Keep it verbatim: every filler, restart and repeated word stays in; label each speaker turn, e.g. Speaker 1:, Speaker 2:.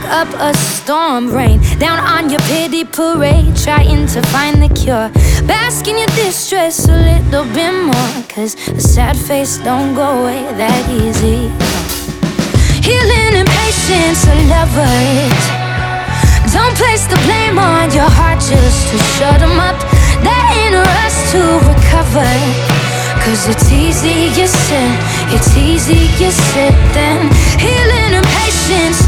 Speaker 1: up a storm, rain down on your pity parade, trying to find the cure. Bask in your distress a little bit more, cause a sad face don't go away that easy. Healing impatience, I love it. Don't place the blame on your heart just to shut them up. There ain't a rush to recover, cause it's easier said, it's easier said than. Healing impatience,